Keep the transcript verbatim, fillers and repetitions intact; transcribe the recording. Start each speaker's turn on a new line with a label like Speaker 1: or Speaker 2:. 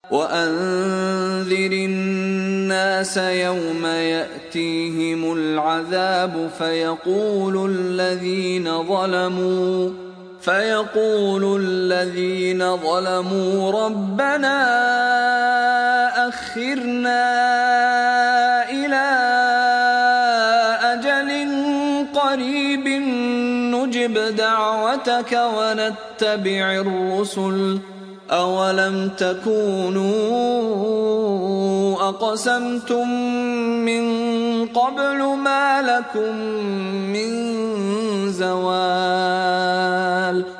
Speaker 1: وأنذر الناس يوم يأتيهم العذاب فيقول الذين ظلموا فيقول الذين ظلموا ربنا أخرنا إلى أجل قريب نجب دعوتك ونتبع الرسل أولم تكونوا أقسمتم من قبل ما لكم من زوال